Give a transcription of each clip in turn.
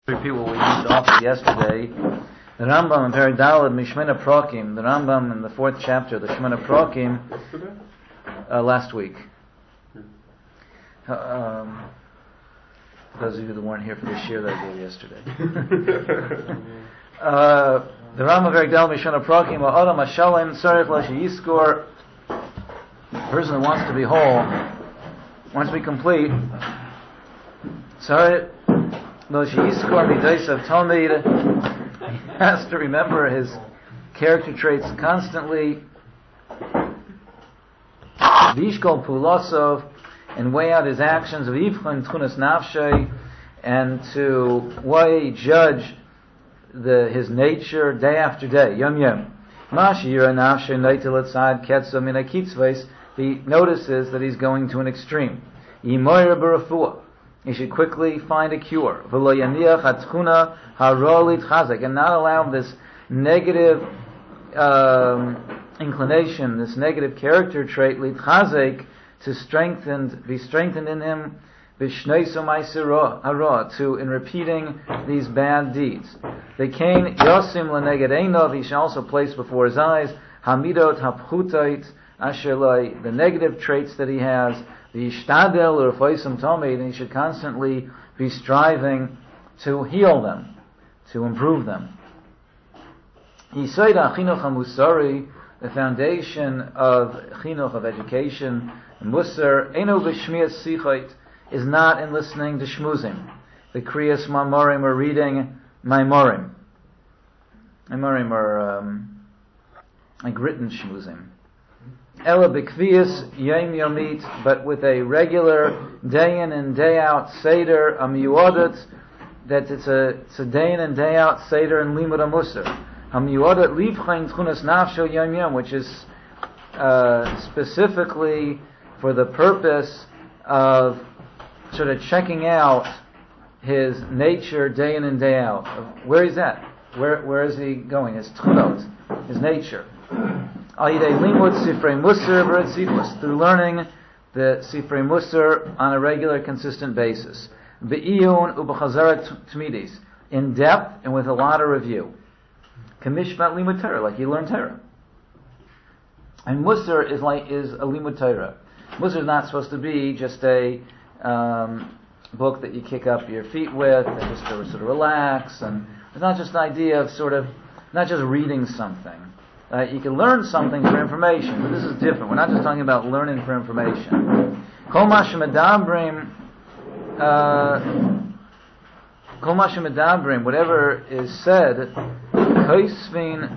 Repeat what we used to offer yesterday. The Rambam in Perek Daled Mishmena Prokim. The Rambam in the 4th chapter, the Shemona Prokim. Last week. For those of you that weren't here for the shir that I gave yesterday. The Rambam in Perek Daled Mishmena Prokim. Adam Hashalem Tzarich Lo Sheyiskor. The person who wants to be whole, wants to be complete. Tzarich Lo Sheyiskor Midaysav Talmid. He has to remember his character traits constantly. Vishkol Pulasov, and weigh out his actions of Yivchan Tchunas Nafshay, and to judge his nature day after day, yom yom. Mashira Nafshay Neitel Etzad Ketza Min HaKitzvos. He notices that he's going to an extreme. Yimoyer B'Refuah. He should quickly find a cure. And not allow this negative inclination, this negative character trait, to be strengthened in him, in repeating these bad deeds. He should also place before his eyes the negative traits that he has, and he should constantly be striving to heal them, to improve them. The foundation of chinuch, of education, musar, is not in listening to shmuzim. The kriyas mamorim are reading maimorim. Maimorim are like written shmuzim. Ela b'kviyas yom yomit, but with a regular day in and day out seder amiyuadat, that it's a day in and day out seder and limud amusar. Amiyuadat livchain tchunas nafsho yom yom, which is specifically for the purpose of sort of checking out his nature day in and day out. Where he's at, where is he going? His tchunot, his nature. Through learning the Sifrei Musar on a regular, consistent basis. In depth and with a lot of review. Kamishmat limud Torah, like you learn Torah. And Musar is a limud Torah. Musar is not supposed to be just a book that you kick up your feet with and just to sort of relax. And it's not just an idea of not just reading something. You can learn something for information, but this is different. We're not just talking about learning for information. Kol ma shemedabrim, whatever is said, koisvin,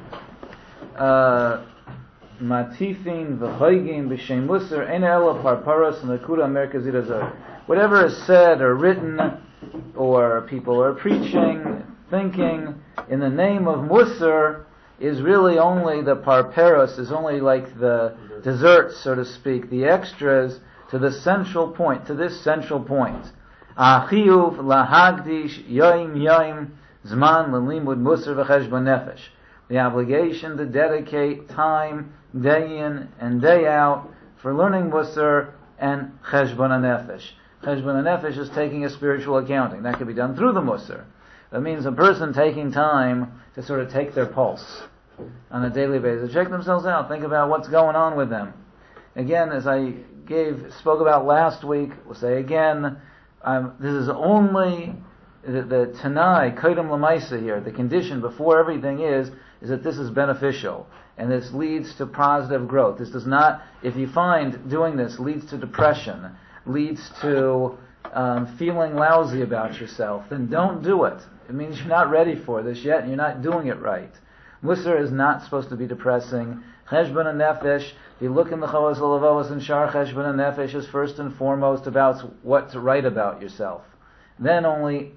matifin, v'choygin, b'shem musar, ein ela parparos, n'akura merkazit azar. Whatever is said or written, or people are preaching, thinking, in the name of musar, is really only the parperos, is only like the desserts, so to speak, the extras to the central point, to this central point. Achiyuv lahagdish yoim yoim zman lelimud musar v'cheshbon nefesh. The obligation to dedicate time, day in and day out, for learning musar and cheshbon nefesh. Cheshbon nefesh is taking a spiritual accounting. That can be done through the musar. That means a person taking time to sort of take their pulse on a daily basis, check themselves out, think about what's going on with them. Again, as I spoke about last week, we'll say again, this is only the Tanai, Kodem Lamaisa here, the condition before everything is that this is beneficial, and this leads to positive growth. This does not, if you find doing this leads to depression, leads to feeling lousy about yourself, then don't do it. It means you're not ready for this yet, and you're not doing it right. Musar is not supposed to be depressing. Cheshbon nefesh, if you look in the Chovos HaLevavos and Shar, Cheshbon nefesh is first and foremost about what to write about yourself. Then only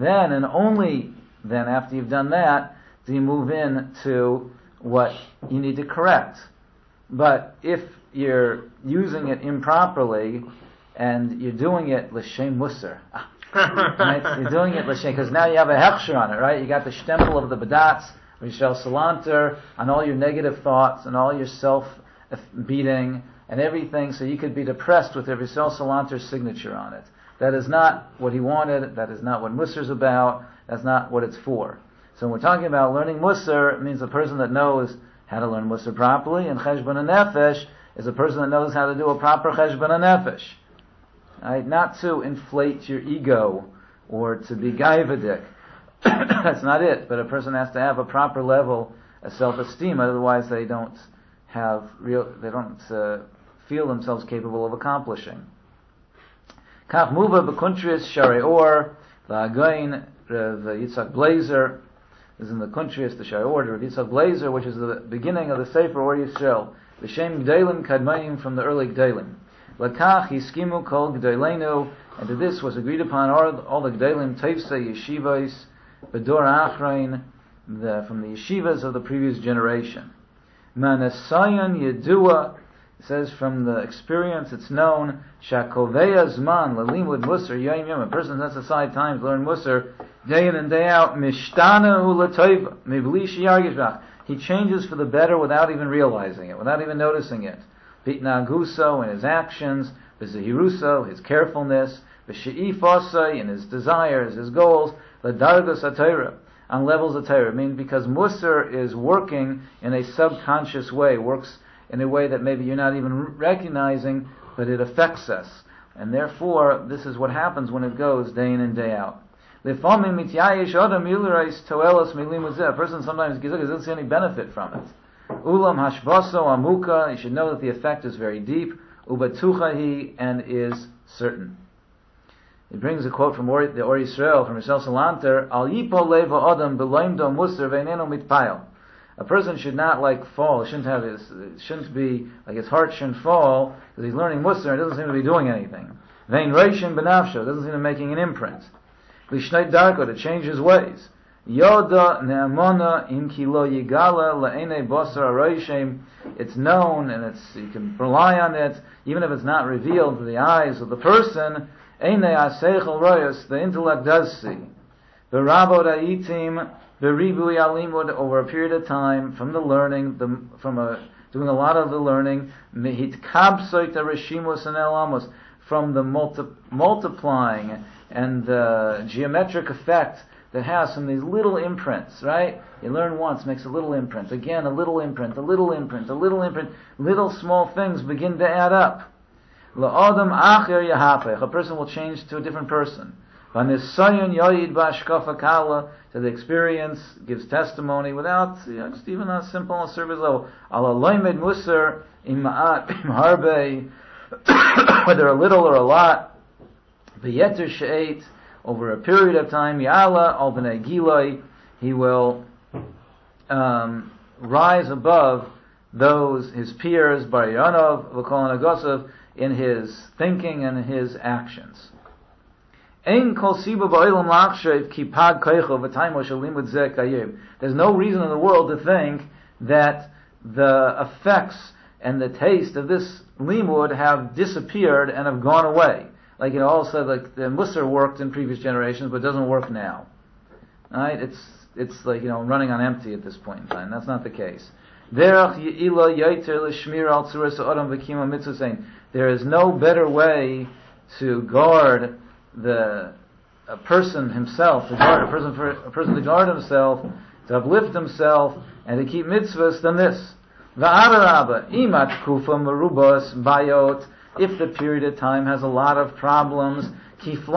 then, after you've done that, do you move in to what you need to correct. But if you're using it improperly, and you're doing it l'shem musar, right? You're doing it l'shem, because now you have a hechsher on it, right? You got the shtempel of the badatz, Rishel Salanter, on all your negative thoughts and all your self-beating and everything, so you could be depressed with a Rishel Salanter signature on it. That is not what he wanted. That is not what Musar is about. That's not what it's for. So when we're talking about learning Musar, it means a person that knows how to learn Musar properly, and Cheshbon HaNefesh is a person that knows how to do a proper Cheshbon HaNefesh. Right? Not to inflate your ego or to be gaivadik. That's not it. But a person has to have a proper level of self-esteem, otherwise they don't feel themselves capable of accomplishing. Kach muva b'kuntris sharei or v'again the Yitzhak Blazer is in the Kuntris, the Sharei Or, Rav Yitzhak Blazer, which is the beginning of the Sefer Or Yisrael. V'shem G'deilim Kadmayim, from the early G'deilim. Lakach Yiskimu Kol G'deilenu, and to this was agreed upon all the G'deilim Teivse Yeshivos B'dor Achrein, from the yeshivas of the previous generation. Manasayan Yedua, it says from the experience it's known, Shakoveya Zman Lalimud Musar Yom Yom, a person sets aside time to learn Musar day in and day out, Mishtana Ulatayva Mibli Shiyargish Bach. He changes for the better without even realizing it, without even noticing it. Bitnaguso in his actions, V'Zehiruso, his carefulness, V'She'ifosai in his desires, his goals, L'Dargas HaTorah, on levels of Torah. It means because Musar is working in a subconscious way, works in a way that maybe you're not even recognizing, but it affects us. And therefore, this is what happens when it goes day in and day out. A person sometimes doesn't see any benefit from it. Ulam hashbaso amuka, you should know that the effect is very deep. Ubatuchahi, and is certain. It brings a quote from the Or Yisrael, from Yisrael Salanter, Al yipo leva adam beloimdo musar veineno mitpayel. A person should not fall. It shouldn't be like his heart shouldn't fall because he's learning Musar and doesn't seem to be doing anything. Vein reishin benafsho, doesn't seem to be making an imprint. Lishnei darko, to change his ways. Yoda ne'amona im kilo yigala la'enei basar aroishem. It's known and you can rely on it, even if it's not revealed to the eyes of the person. Einei aseichel royos, the intellect does see. V'rabot ha'itim beribui alimud, over a period of time, from the learning, doing a lot of the learning, mehit kabsoit reshimus and elamos, from the multiplying and the geometric effect that has from these little imprints, right? You learn once, makes a little imprint, again a little imprint, a little imprint, a little imprint, little small things begin to add up. La'adam acher yahapech, a person will change to a different person. V'nisayon yoyid ba'ashkafa kala, to the experience, gives testimony without, just even a simple service level. Ala loimed musar ima'at imharbe, whether a little or a lot. V'yeter she'et, over a period of time, Ya'ala al b'nei Giloi, he will rise above his peers, Bar Yanov, V'kol Nagosov, in his thinking and his actions. Ein kol siba ba'olam lachshev ki pag koicho v'taimo shalimud zeh kayim. There's no reason in the world to think that the effects and the taste of this limud have disappeared and have gone away. Like, also like the Musar worked in previous generations, but doesn't work now. Right? It's like, running on empty at this point in time. That's not the case. There is no better way to guard a person himself, to guard himself, to uplift himself, and to keep mitzvahs than this. If the period of time has a lot of problems, it's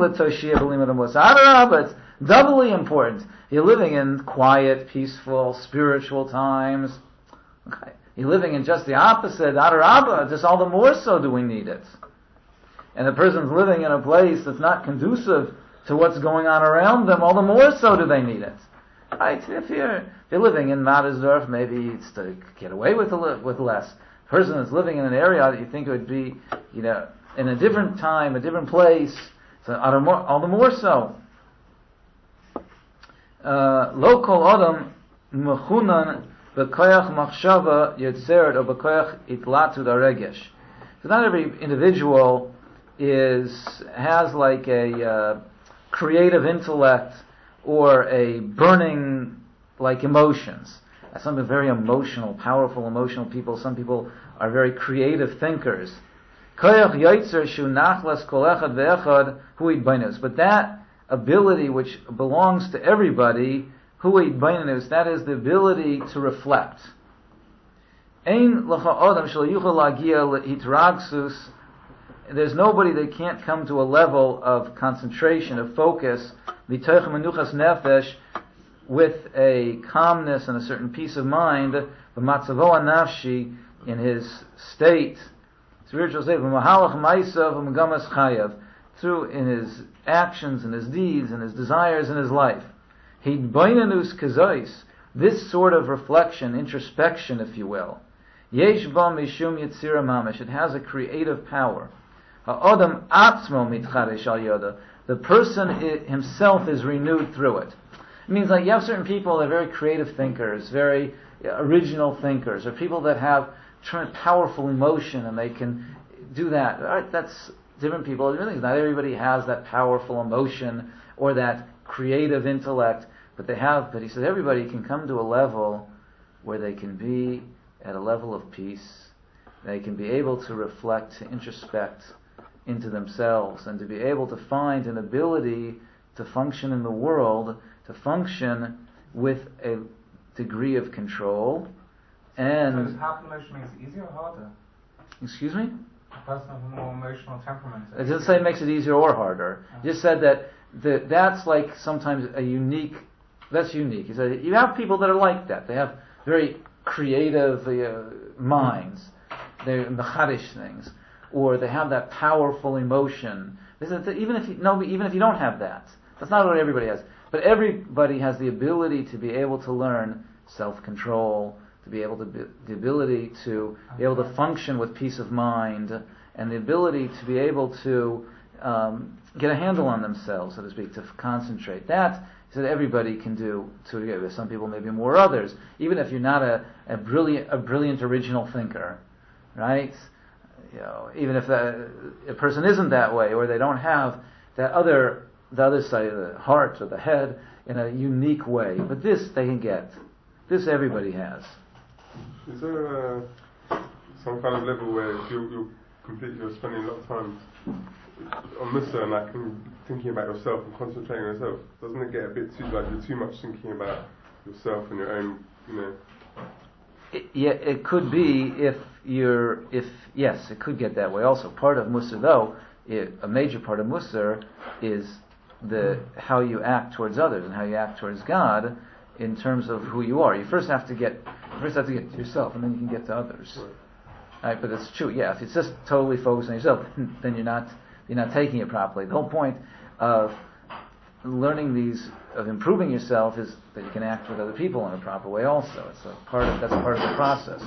doubly important. You're living in quiet, peaceful, spiritual times. Okay. You're living in just the opposite, Adarabba, just all the more so do we need it. And the person's living in a place that's not conducive to what's going on around them, all the more so do they need it. Right? If you're living in Mattersdorf, maybe it's to get away with less. A person that's living in an area that you think it would be, in a different time, a different place, so all the more so. Lo kol adam mechunan b'koyach machshava yotzeret or b'koyach itlatud haregesh. So not every individual has like a creative intellect or a burning like emotions. Some are very emotional, powerful, emotional people. Some people are very creative thinkers. Koyach Yaitzer Shu Nachlas Kol Echad Ve'echad Hu Yitbeinus. But that ability which belongs to everybody, Hu Yitbeinus, that is the ability to reflect. Ein L'cha Odam Shel Yuchal Lagia L'Hitragsus. There's nobody that can't come to a level of concentration, of focus, V'toich Menuchas Nefesh, with a calmness and a certain peace of mind, V'matzavo Anafshi, in his state, spiritual state, V'mahalach Maisav V'magamas Chayav, through in his actions and his deeds and his desires in his life. Hidbainanus Kazois, this sort of reflection, introspection, if you will, Yesh Ba Mishum Yitzira Mamish, it has a creative power. Ha'odam Atzmo Mitcharesh Al Yoda, the person himself is renewed through it. It means like you have certain people that are very creative thinkers, very original thinkers, or people that have powerful emotion and they can do that. All right, that's different people. Not everybody has that powerful emotion or that creative intellect, but he says everybody can come to a level where they can be at a level of peace. They can be able to reflect, to introspect into themselves, and to be able to find an ability to function in the world, to function with a degree of control. And so does half emotion makes it easier or harder? Excuse me? A person with a more emotional temperament. It doesn't say it makes it easier or harder. It just said that that's like sometimes that's unique. He said you have people that are like that. They have very creative minds. They mechadish things, or they have that powerful emotion. Even if you don't have that, that's not what everybody has. But everybody has the ability to be able to learn self-control, to be able to the ability to be able to function with peace of mind, and the ability to be able to get a handle on themselves, so to speak, to concentrate. That is that everybody can do. To some people, maybe more others. Even if you're not a brilliant original thinker, right? Even if a person isn't that way, or they don't have the other side of the heart or the head in a unique way, but this they can get. This everybody has. Is there some kind of level where you're spending a lot of time on Musa and like thinking about yourself and concentrating on yourself? Doesn't it get a bit you're too much thinking about yourself and your own, It could be yes, it could get that way. Also, part of Musa, though, a major part of Musa is how you act towards others and how you act towards God in terms of who you are. You first have to get to yourself, and then you can get to others. Right? But it's true. Yeah, if it's just totally focused on yourself, then you're not taking it properly. The whole point of learning of improving yourself is that you can act with other people in a proper way. Also, that's part of the process.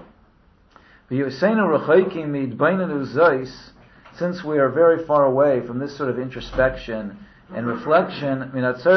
Since we are very far away from this sort of introspection and reflection, we have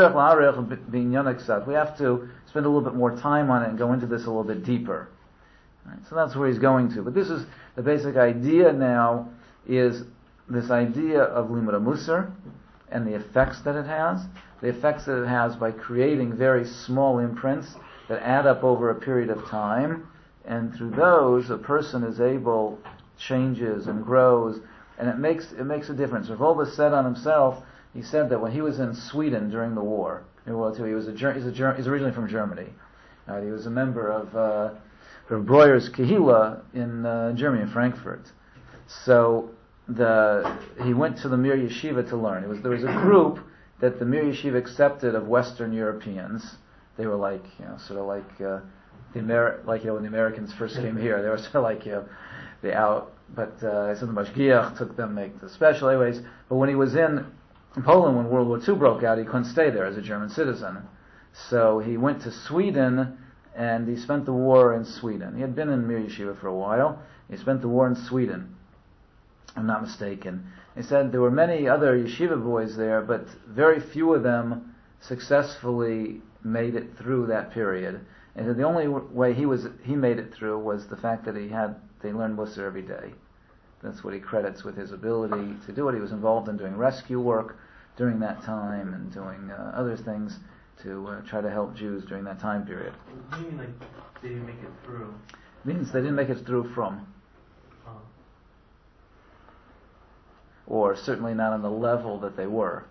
to spend a little bit more time on it and go into this a little bit deeper. Right, so that's where he's going to. But this is the basic idea now, is this idea of Limud HaMusar and the effects that it has. The effects that it has by creating very small imprints that add up over a period of time, and through those a person is able, changes and grows, and it makes a difference. Rav Wolbe said on himself, he said that when he was in Sweden during the war, he's originally from Germany. He was a member of Rav Breuer's Kehila in Germany, in Frankfurt. So he went to the Mir Yeshiva to learn. There was a group that the Mir Yeshiva accepted of Western Europeans. They were like, sort of like when the Americans first came here. They were sort of like, but some of the Mashgiach took them, make the special. Anyways, but when he was in Poland, when World War II broke out, he couldn't stay there as a German citizen. So he went to Sweden, and he spent the war in Sweden. He had been in Mir Yeshiva for a while. He spent the war in Sweden, if I'm not mistaken. He said there were many other yeshiva boys there, but very few of them successfully made it through that period. And the only way he made it through was the fact that they learned Musar every day. That's what he credits with his ability to do it. He was involved in doing rescue work during that time and doing other things to try to help Jews during that time period. What do you mean, they didn't make it through? It means they didn't make it through from. or certainly not on the level that they were.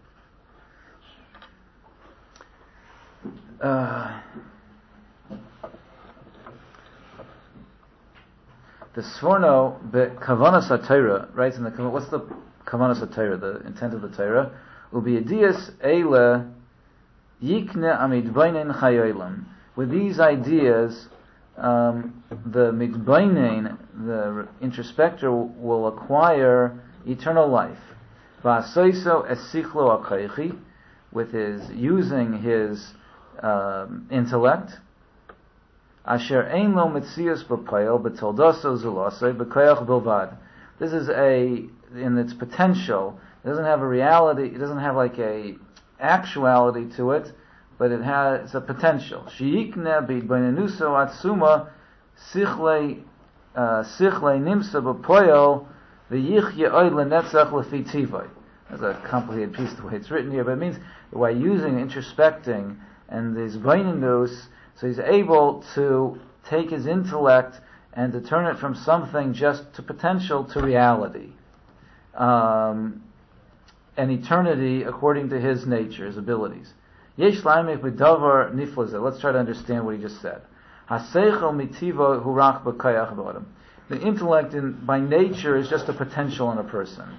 The Sforno Kavanas HaTorah writes in the what's the Kavanas HaTorah, the intent of the Torah? Ubi Yedias Eile Yikne Amidbainen Chayolim. With these ideas, the Midbainen, the introspector, will acquire eternal life. Va'asoiso esichlo akaychi, with his using his intellect. Asher ein lo mitzias b'payel b'toldoso zulosei b'koyach bilvad. This is in its potential. It doesn't have a reality. It doesn't have like a actuality to it, but it has a potential. Sheyikne b'idbainenuso atzuma sichlei nimsa b'poyel v'yichye oid lenetzach lefi tivoi. That's a complicated piece the way it's written here, but it means by using introspecting and this bainenus, so he's able to take his intellect and to turn it from something just to potential to reality. And eternity according to his nature, his abilities. Yesh laimech b'davar niflaze. Let's try to understand what he just said. Haseichel mitivo hurach b'kayach b'odam. The intellect by nature is just a potential in a person.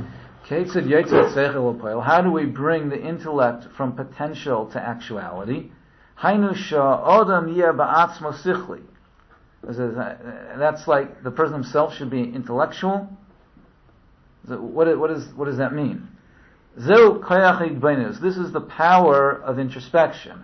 How do we bring the intellect from potential to actuality? That's like the person himself should be intellectual. What does that mean? This is the power of introspection.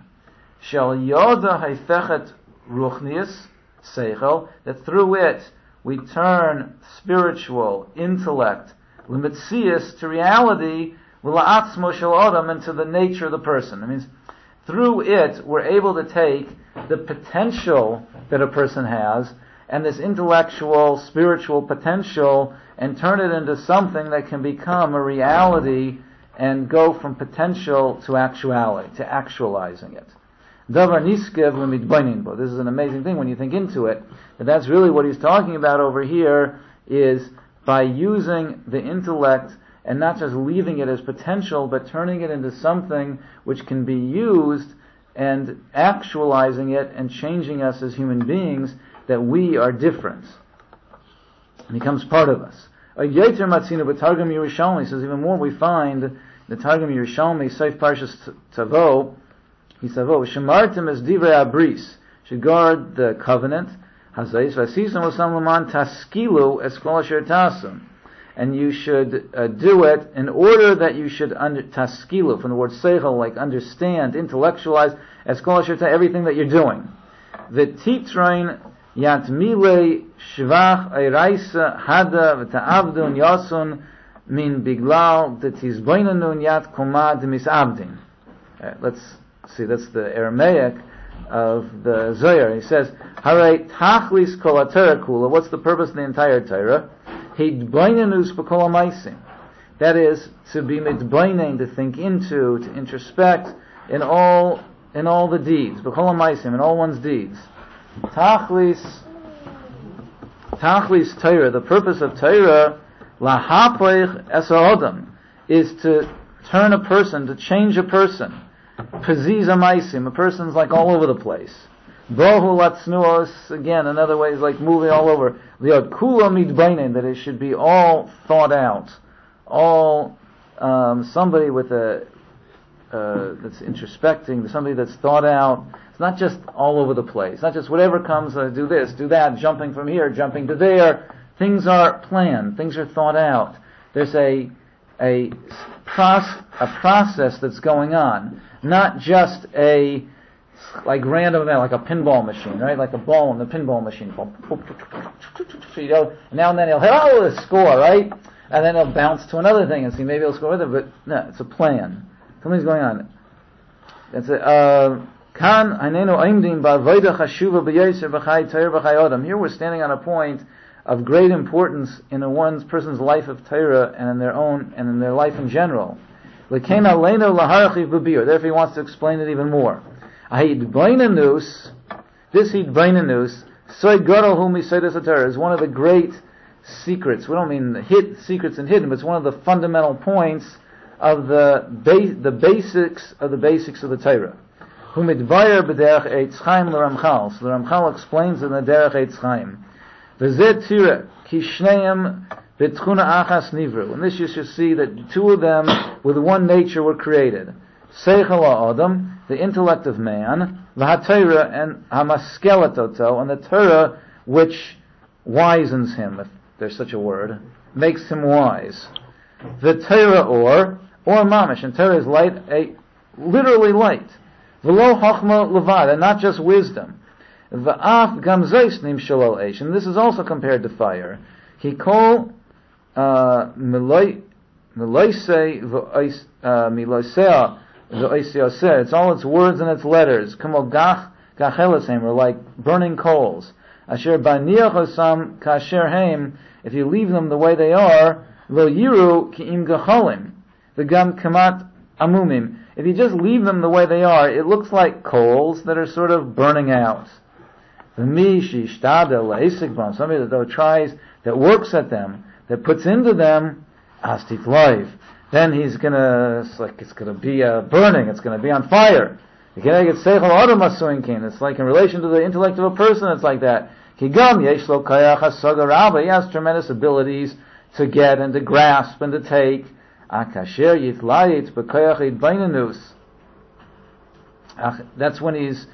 That through it we turn spiritual intellect limitzias to reality, and to the nature of the person. It means through it we're able to take the potential that a person has and this intellectual, spiritual potential and turn it into something that can become a reality and go from potential to actuality, to actualizing it. Davar niskev lemidbainin bo. This is an amazing thing when you think into it. But that's really what he's talking about over here, is by using the intellect and not just leaving it as potential, but turning it into something which can be used and actualizing it and changing us as human beings, that we are different. It becomes part of us. Yeter Matzino, but Targum Yerushalmi says even more. We find the Targum Yerushalmi, Seif Parshas Tavo, he says, Shemartim es divrei abris, should guard the covenant, Hazais v'asisam l'sam l'man taskilu es kol asher tasum, and you should do it in order that you should taskilu, from the word seichel, like understand, intellectualize, es kol asher tasum, everything that you're doing. V'titrain yatmile shvach eiraisa hada v'ta'avdun yasun min biglal d'tizboinanun yat komad misabdin. Let's see, that's the Aramaic of the Zohar. He says, Haray tachlis kol ha-Torah kula. What's the purpose of the entire Torah? Hidbainanus b'kol ha-maisim. That is, to be midbainen, to think into, to introspect in all the deeds. B'kol ha-maisim, in all one's deeds. Tachlis Torah, the purpose of Torah, lahapoich es ha'odam, is to turn a person, to change a person. Paziza maisim, a person's like all over the place. Bohu latznuos, again, another way is like moving all over. Liot kula midbainen, that it should be all thought out. All, somebody with that's introspecting, somebody that's thought out. It's not just all over the place. Not just whatever comes, do this, do that, jumping from here, jumping to there. Things are planned. Things are thought out. There's a process that's going on. Not just like random event, like a pinball machine, right? Like a ball in the pinball machine. You know, now and then he'll hit, a score, right? And then he'll bounce to another thing and see, maybe he'll score with it, but no, it's a plan. Something's going on. That's it. Here we're standing on a point of great importance in a person's life of Torah and in their own and in their life in general. Therefore he wants to explain it even more. This hidbainanus, is one of the great secrets. We don't mean secrets and hidden, but it's one of the fundamental points of the basics of the Torah. Who midvayer b'derech Eitz Chaim l'Ramchal. So the Ramchal explains in the Derech Eitz Chaim. V'zeh tira ki shneim b'tchuna achas nivru. And this you should see that two of them with one nature were created. Seichel ha'adam, the intellect of man, v'haTorah and hamaskela toto, and the Torah which wisens him, if there's such a word, makes him wise. The Torah or mamish, and Torah is light, literally light. V'lo chachma levad, and not just wisdom. V'af gamzeis nimshal al eish, and this is also compared to fire. He call miloisei miloisea v'oisioseh. It's all its words and its letters. Kamo gachelasem, or like burning coals. Asher baniach osam kasher heim. If you leave them the way they are, lo yiru ki'im gacholim. V'gam kamat amumim. If you just leave them the way they are, it looks like coals that are sort of burning out. Somebody that tries, that works at them, that puts into them, astit life. Then he's it's gonna be burning, it's gonna be on fire. It's like in relation to the intellect of a person, it's like that. He has tremendous abilities to get and to grasp and to take. That's when he's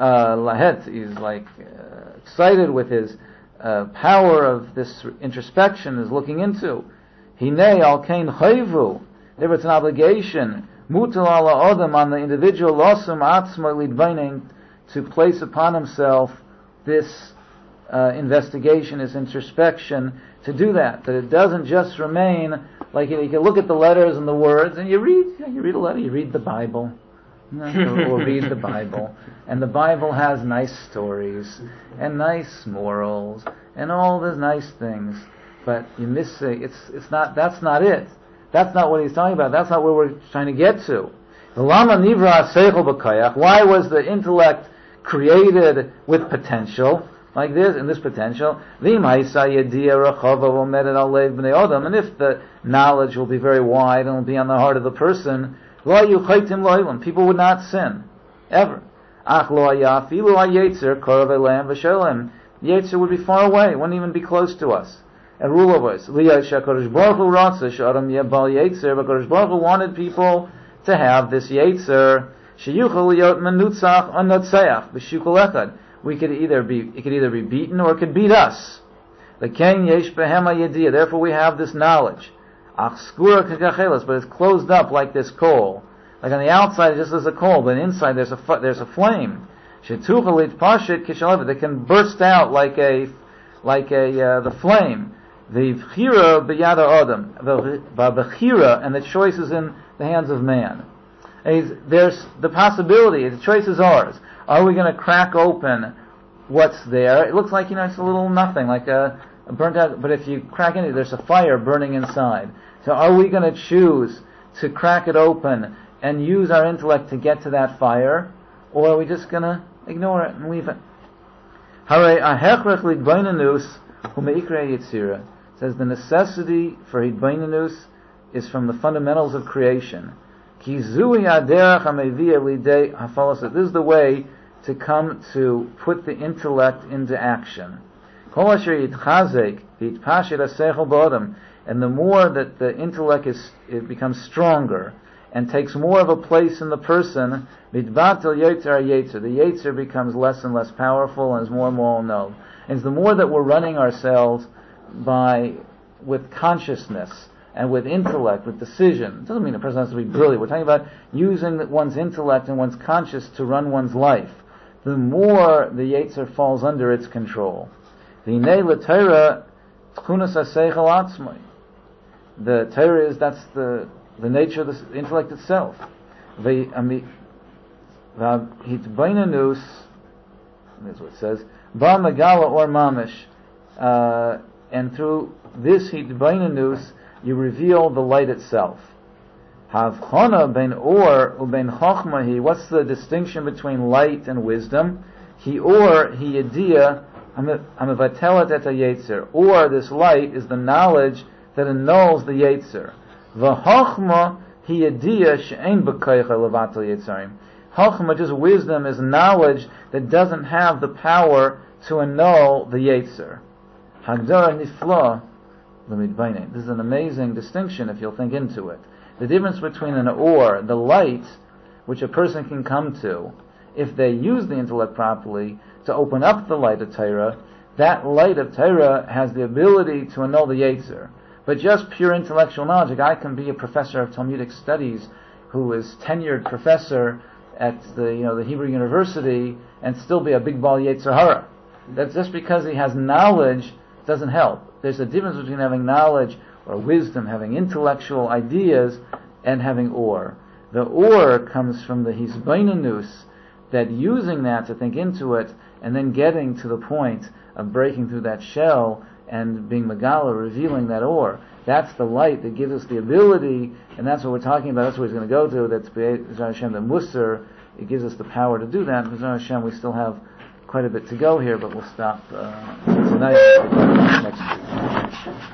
excited with his power of this introspection, is looking into. Hinei al kain chayvu. There it's an obligation, mutal ala adam, on the individual, losum atzma lidvaining, to place upon himself this investigation, this introspection, to do that it doesn't just remain like you can look at the letters and the words, and you read a letter, you read the Bible, or read the Bible, and the Bible has nice stories and nice morals and all those nice things, but you miss it. It's not. That's not it. That's not what he's talking about. That's not where we're trying to get to. Why was the intellect created with potential like this, and this potential? And if the knowledge will be very wide and will be on the heart of the person, people would not sin ever. Yetzer would be far away, wouldn't even be close to us. And rule over us. Hakadosh Baruch Hu wanted people to have this Yetzer. It could either be beaten or it could beat us. Therefore we have this knowledge. But it's closed up like this coal. Like on the outside it just is a coal, but inside there's a flame. That can burst out like the flame. The b'chira b'yada adam, the b'chira, and the choice is in the hands of man. There's the possibility. The choice is ours. Are we going to crack open what's there? It looks like it's a little nothing, like a burnt out. But if you crack into it, there's a fire burning inside. So are we going to choose to crack it open and use our intellect to get to that fire, or are we just going to ignore it and leave it? Says the necessity for Hidbainanus is from the fundamentals of creation. This is the way to come to put the intellect into action. And the more that the intellect it becomes stronger and takes more of a place in the person, the Yetzer becomes less and less powerful and is more and more known. And it's the more that we're running ourselves with consciousness and with intellect, with decision. It doesn't mean a person has to be brilliant. We're talking about using one's intellect and one's conscience to run one's life. The more the Yetzer falls under its control. The Torah is, that's the nature of the intellect itself. Hitbainanus, that's what it says, Ba Megala or Mamish, and through this Hitbainanus, you reveal the light itself. Havchana ben or uben chachma hi. What's the distinction between light and wisdom? Hi or hi yediyah Amevatelet et hayetzer, or this light is the knowledge that annuls the yetzer. V'chochma hi yediyah she'ein b'koicha levatel yetzarim. Chochma, just wisdom, is knowledge that doesn't have the power to annul the yetzer. Hagdara nifla l'midbainin. This is an amazing distinction if you'll think into it. The difference between an or, the light, which a person can come to, if they use the intellect properly, to open up the light of Torah, that light of Torah has the ability to annul the Yetzer. But just pure intellectual knowledge, like I can be a professor of Talmudic studies who is tenured professor at the Hebrew University and still be a big ball Yetzer Hara. That's just because he has knowledge doesn't help. There's a difference between having knowledge or wisdom, having intellectual ideas, and having or. The or comes from the hisbainanus, that using that to think into it, and then getting to the point of breaking through that shell and being Megala, revealing that or. That's the light that gives us the ability, and that's what we're talking about. That's what he's going to go to. That's B'ezras Hashem, the Musar. It gives us the power to do that. B'ezras Hashem, we still have quite a bit to go here, but we'll stop tonight next week.